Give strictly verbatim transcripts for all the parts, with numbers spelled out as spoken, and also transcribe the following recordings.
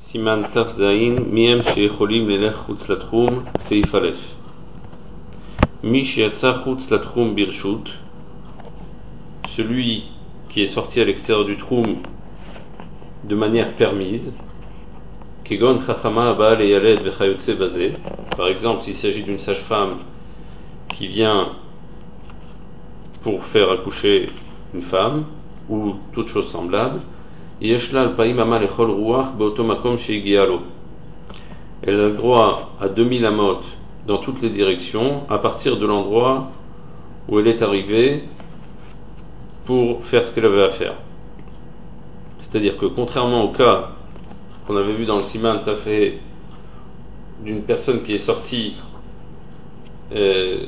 Siman Taf Zain, Miem Shecholim Lelech Chutz Latchum, Seif Aleph. Mi Sheatza Chutz Latchum Birshut, celui qui est sorti à l'extérieur du Troum de manière permise. Kegon Chachama Baal et Yaled Vechayotse Bazé. Par exemple, s'il s'agit d'une sage-femme qui vient pour faire accoucher une femme, ou toute chose semblable, elle a le droit à deux mille amot dans toutes les directions à partir de l'endroit où elle est arrivée pour faire ce qu'elle avait à faire. C'est-à-dire que contrairement au cas qu'on avait vu dans le Siman Tafé d'une personne qui est sortie euh,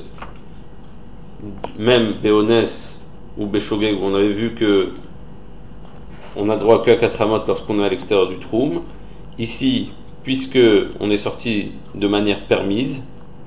même Béonès ou Béchogé, où on avait vu que on a droit qu'à quatre amot lorsqu'on est à l'extérieur du Troum. Ici, puisque on est sorti de manière permise,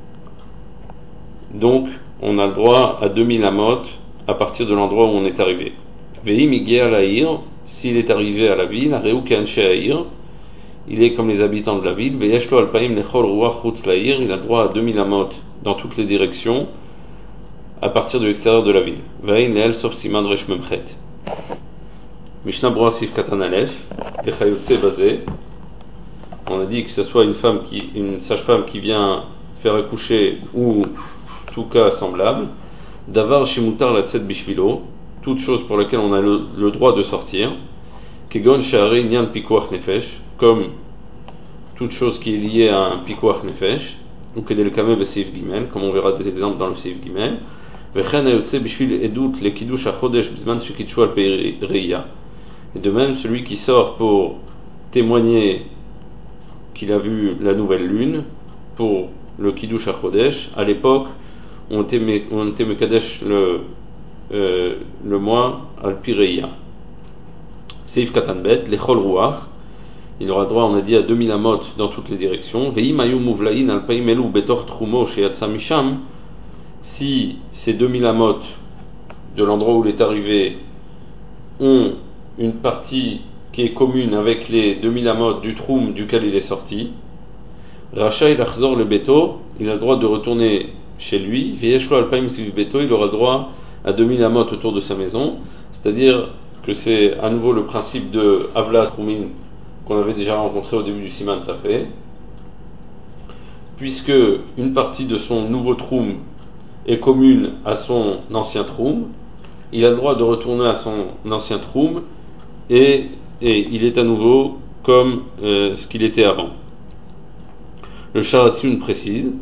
donc on a le droit à deux mille amot à partir de l'endroit où on est arrivé. Veim Igé Alaïr, s'il est arrivé à la ville, Areu Keanche Aïr, il est comme les habitants de la ville. Veyeshlo Alpaim Lechol Ruach Chutz Laïr, il a le droit à deux mille amot dans toutes les directions à partir de l'extérieur de la ville. Vein Leel sauf Siman Resh Memchet. Mishnah Broa Sif Katan Aleph, Vechayotse Bazé. On a dit que ce soit une femme qui, une sage-femme qui vient faire accoucher ou tout cas semblable. Davar Shimutar Latset Bishvilo, toute chose pour laquelle on a le, le droit de sortir. Kegon Sha'arei Nyan Pikuach Nefesh, comme toute chose qui est liée à un Pikuach Nefesh, ou Kedel Kameh Beseif Gimel, comme on verra des exemples dans le Seif Gimel. Vechen Ayotse Bishvil Edut Le Kiddush HaChodesh Bzman Shekitshu Al Pei Reya. Et de même, celui qui sort pour témoigner qu'il a vu la nouvelle lune, pour le Kiddush HaChodesh, à l'époque, on était Mekadesh le, euh, le mois Al-Pireya. Seif Katanbet, Lechol Ruach, il aura droit, on a dit, à deux mille amot dans toutes les directions. Veim Ayu Muvlaïn Al-Paim Elu Betor Trumo Sheyatsa Misham, si ces deux mille amot de l'endroit où il est arrivé ont une partie qui est commune avec les deux mille amot du Troum duquel il est sorti, Rachaï Lachzor le Beto, il a le droit de retourner chez lui. Veyeshlo Alpaim Siv Beto, il aura le droit à deux mille amot autour de sa maison. C'est-à-dire que c'est à nouveau le principe de Avla Troumin qu'on avait déjà rencontré au début du Siman Tafé, puisque une partie de son nouveau Troum est commune à son ancien Troum, il a le droit de retourner à son ancien Troum et, et il est à nouveau comme euh, ce qu'il était avant. Le Sharatsun précise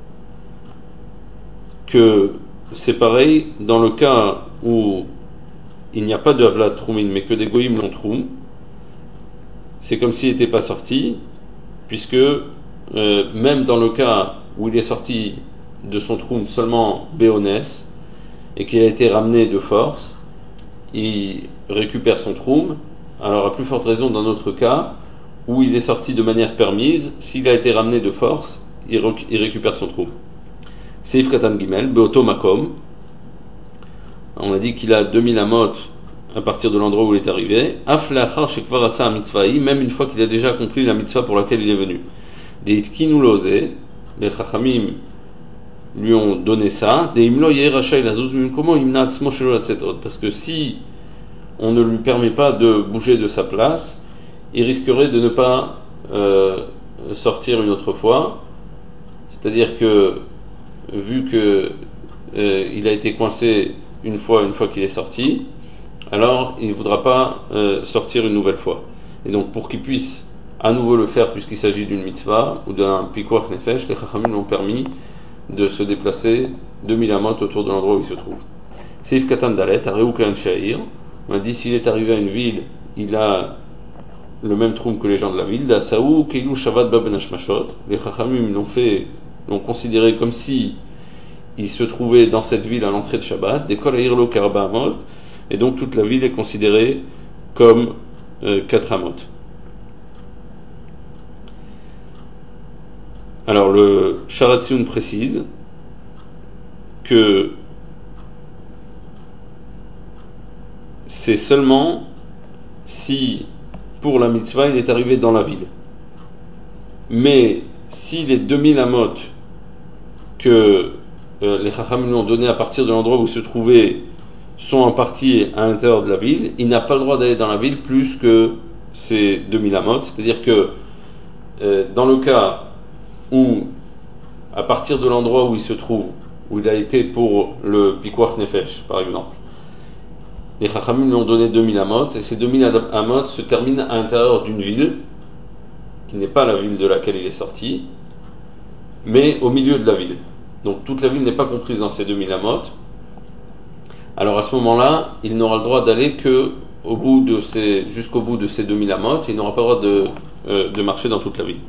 que c'est pareil dans le cas où il n'y a pas de Havlat Troumin mais que des Goïm l'ont Troum, c'est comme s'il n'était pas sorti, puisque euh, même dans le cas où il est sorti de son Troum seulement Béonès et qu'il a été ramené de force, il récupère son Troum. Alors à plus forte raison dans notre cas où il est sorti de manière permise, s'il a été ramené de force, il, rec- il récupère son Troum. Seif Katan Gimel, Beoto Makom, on a dit qu'il a deux mille amot à partir de l'endroit où il est arrivé. Aflachar Shekvar Asa Mitzvahi, même une fois qu'il a déjà accompli la mitzvah pour laquelle il est venu. Des Itkinu Loze, les Chachamim lui ont donné ça. Des Imlo Yeher Rachai Lazuz Mimkomo Imna Atzmo Shelo Latzet Od, parce que si on ne lui permet pas de bouger de sa place, il risquerait de ne pas euh, sortir une autre fois. C'est-à-dire que vu que euh, il a été coincé une fois, une fois qu'il est sorti, alors il ne voudra pas euh, sortir une nouvelle fois. Et donc pour qu'il puisse à nouveau le faire, puisqu'il s'agit d'une mitzvah ou d'un pikuach nefesh, les chachamim l'ont permis de se déplacer deux mille amot autour de l'endroit où il se trouve. Seif Katan Dalet, Areu Kean Sha'ir, on a dit s'il est arrivé à une ville, il a le même troum que les gens de la ville. Dasaou Keilu Shavat Baben Hashmashot, les chachamim l'ont fait, l'ont considéré comme si il se trouvait dans cette ville à l'entrée de Shabbat, des Kol Airlo Karba Amot, et donc toute la ville est considérée comme euh, quatre amot. Alors le Sharatzion précise que c'est seulement si pour la mitzvah il est arrivé dans la ville. Mais si les deux mille amot que euh, les Chachamim lui ont donné à partir de l'endroit où il se trouvait sont en partie à l'intérieur de la ville, il n'a pas le droit d'aller dans la ville plus que ces deux mille amot. C'est-à-dire que euh, dans le cas où, à partir de l'endroit où il se trouve, où il a été pour le Pikuach Nefesh, par exemple, les Chachamim lui ont donné deux mille amot, et ces deux mille amot se terminent à l'intérieur d'une ville, qui n'est pas la ville de laquelle il est sorti, mais au milieu de la ville. Donc toute la ville n'est pas comprise dans ces deux mille amot. Alors à ce moment-là, il n'aura le droit d'aller que au bout de ces, jusqu'au bout de ces deux mille amot, il n'aura pas le droit de, euh, de marcher dans toute la ville.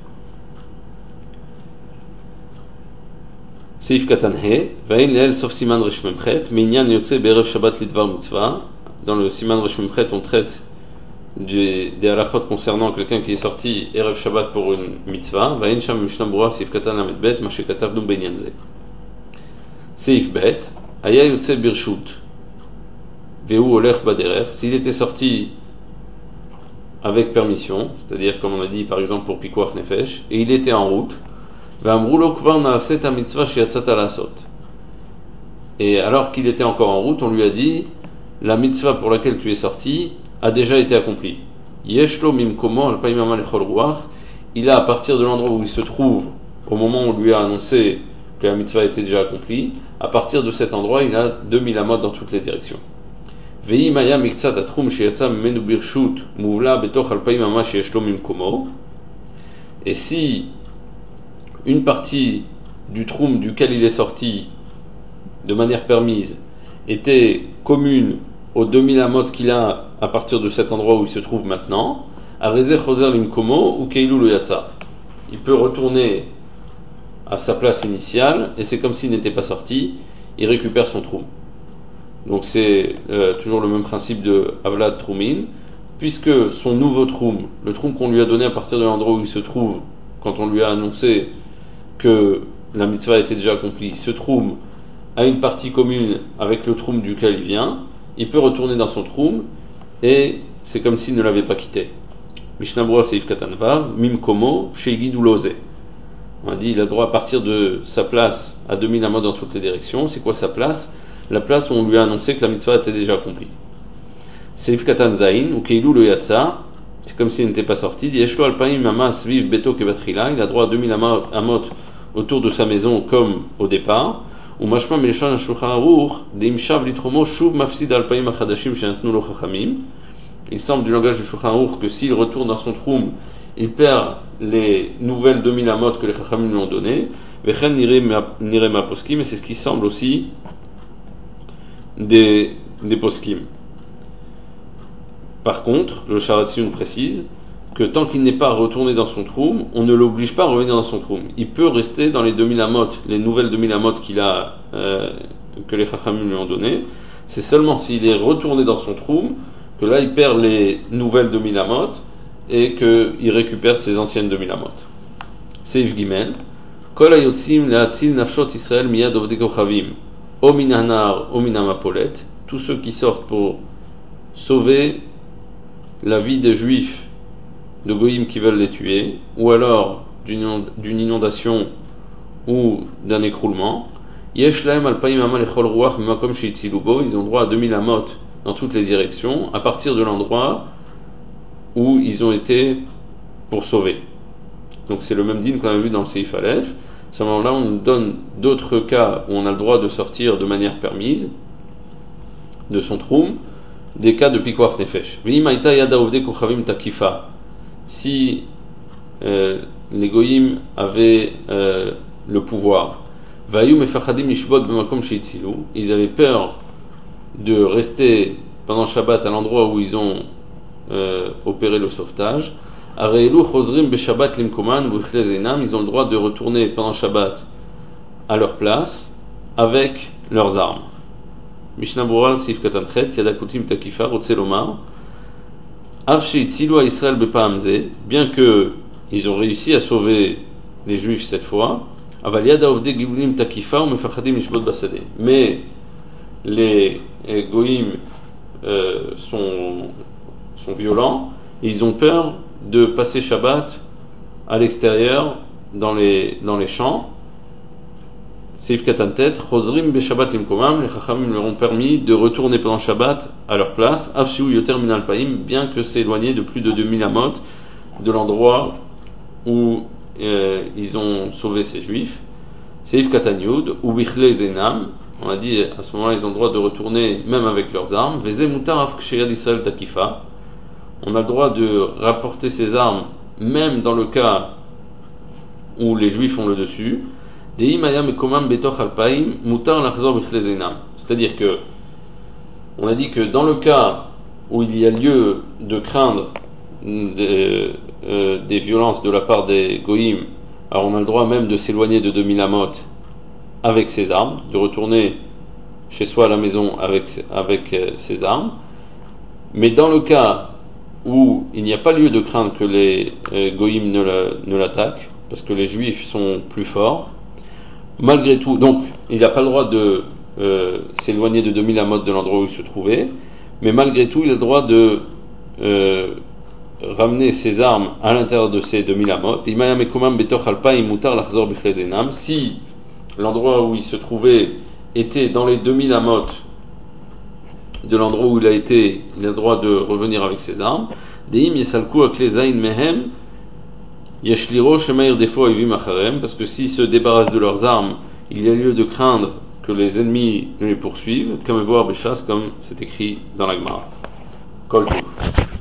Seif Katan He, Vain Leel sauf Siman Resh Memchet, Minyan Yotze Berev Shabbat Lidvar Mitzvah. Dans le Siman Resh Memchet, on traite des, des halachot concernant quelqu'un qui est sorti Erev Shabbat pour une mitzvah. Vain Sham Mishnah Bura Seif Katan Lamed Bet, Mashe Katavnu Benyan Ze. Seif Bet, Aya Yotze Birshut, Veu Olech Baderer. S'il était sorti avec permission, c'est-à-dire comme on a dit par exemple pour Pikuach Nefesh, et il était en route, et alors qu'il était encore en route, on lui a dit la mitzvah pour laquelle tu es sorti a déjà été accomplie. Il a, à partir de l'endroit où il se trouve, au moment où on lui a annoncé que la mitzvah était déjà accomplie, à partir de cet endroit, il a deux mille amot dans toutes les directions. Et si une partie du troum duquel il est sorti de manière permise était commune aux deux mille amot qu'il a à partir de cet endroit où il se trouve maintenant, il peut retourner à sa place initiale et c'est comme s'il n'était pas sorti, il récupère son troum. Donc c'est euh, toujours le même principe de Avlad Troumin, puisque son nouveau troum, le troum qu'on lui a donné à partir de l'endroit où il se trouve quand on lui a annoncé que la mitzvah était déjà accomplie, ce troum a une partie commune avec le troum duquel il vient, il peut retourner dans son troum et c'est comme s'il ne l'avait pas quitté. Mishnah Bura Seif Katan Vav, Mim Komo, Sheigidou Loze. On a dit il a droit à partir de sa place à deux mille amot dans toutes les directions. C'est quoi sa place? La place où on lui a annoncé que la mitzvah était déjà accomplie. Seif Katan Zain, ou Keilou le Yatsa, c'est comme s'il n'était pas sorti. Yeshlo Alpaim Amas Viv Beto Kebatrila, il a droit à deux mille amot autour de sa maison comme au départ. Ou Mashma Melchan Shulchan Aruch, Deimshav Litromo Shuv Mafsid Alpaim Achadashim Shenatnu Lo Chachamim. Il semble du langage de Shulchan Aruch que s'il retourne dans son troum, il perd les nouvelles deux mille amot que les Chachamim lui ont données. Vechen Nirema Poskim, et c'est ce qui semble aussi des, des Poskim. Par contre, le Sharatzion précise que tant qu'il n'est pas retourné dans son troum, on ne l'oblige pas à revenir dans son troum. Il peut rester dans les deux mille amot, les nouvelles deux mille amot qu'il a, euh, que les Chachamim lui ont données. C'est seulement s'il est retourné dans son troum que là il perd les nouvelles deux mille amot et qu'il récupère ses anciennes deux mille amot. Seif Gimel, Kol hayotzim le'atzil nafshot Israël miyad ovdei kochavim, o min hanar o min hamapolet, tous ceux qui sortent pour sauver la vie des Juifs de Goïm qui veulent les tuer, ou alors d'une inondation ou d'un écroulement, Yesh lahem alpaim amal echol ruach mimakom sheitzilu bo, ils ont droit à deux mille amot dans toutes les directions, à partir de l'endroit où ils ont été pour sauver. Donc c'est le même din qu'on a vu dans le Seif Aleph. À ce moment-là, on nous donne d'autres cas où on a le droit de sortir de manière permise de son troum, des cas de Pikuach Nefesh. V'im yada ovdei kochavim takifa. Si euh, les goyim avaient euh, le pouvoir, vayum efachadim nishbot b'makom sheitzilu, ils avaient peur de rester pendant Shabbat à l'endroit où ils ont euh, opéré le sauvetage. Areelu chozrim beshabbat limkoman v'ichlez, ils ont le droit de retourner pendant Shabbat à leur place avec leurs armes. Mishnah Bura Sif Katan Chet, Yadakutim Takifa, Rotzelomar, Avshi Tzilua Israël Bepaamze, bien que ils ont réussi à sauver les Juifs cette fois, Aval Yada Ovde Gibulim Takifa, ou Mefachadim Mishbot Basade. Mais les, les Goïm euh, sont, sont violents et ils ont peur de passer Shabbat à l'extérieur, dans les, dans les champs. Seif Katantet, Chosrim Beshabbat Limkomam, les Chachamim leur ont permis de retourner pendant Shabbat à leur place, Avshiu Yoter Minal Paim, bien que c'est éloigné de plus de deux mille amot de l'endroit où euh, ils ont sauvé ces juifs. Seif Katanyud, ou Bichle Zenam, on a dit à ce moment-là ils ont le droit de retourner même avec leurs armes. Veze Mutar Af Ksheyad Israël Takifa, on a le droit de rapporter ces armes même dans le cas où les juifs ont le dessus. C'est-à-dire que on a dit que dans le cas où il y a lieu de craindre des, euh, des violences de la part des goïms, alors on a le droit même de s'éloigner de deux mille amot avec ses armes, de retourner chez soi à la maison avec, avec euh, ses armes. Mais dans le cas où il n'y a pas lieu de craindre que les euh, goïms ne, la, ne l'attaquent, parce que les juifs sont plus forts, malgré tout, donc il n'a pas le droit de euh, s'éloigner de deux mille amot de l'endroit où il se trouvait, mais malgré tout il a le droit de euh, ramener ses armes à l'intérieur de ces deux mille amot. Si l'endroit où il se trouvait était dans les deux mille amot de l'endroit où il a été, il a le droit de revenir avec ses armes. Parce que s'ils se débarrassent de leurs armes, il y a lieu de craindre que les ennemis ne les poursuivent, comme voir Béchas, comme c'est écrit dans la Gemara. Kol Tov.